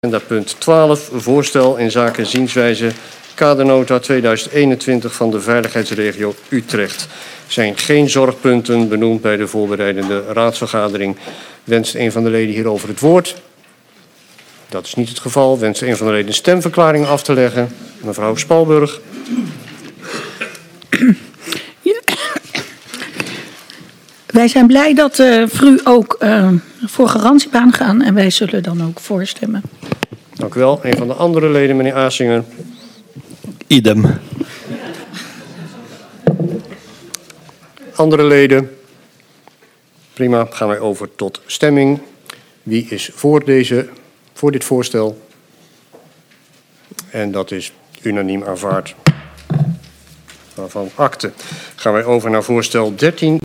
Agenda punt 12, voorstel in zaken zienswijze kadernota 2021 van de veiligheidsregio Utrecht. Er zijn geen zorgpunten benoemd bij de voorbereidende raadsvergadering. Wenst een van de leden hierover het woord? Dat is niet het geval. Wenst een van de leden een stemverklaring af te leggen? Mevrouw Spalburg. Wij zijn blij dat VRU ook voor garantiebaan gaan en wij zullen dan ook voorstemmen. Dank u wel. Een van de andere leden, meneer Asinger. Idem. Andere leden? Prima, gaan wij over tot stemming. Wie is voor dit voorstel? En dat is unaniem aanvaard. Waarvan akte. Gaan wij over naar voorstel 13.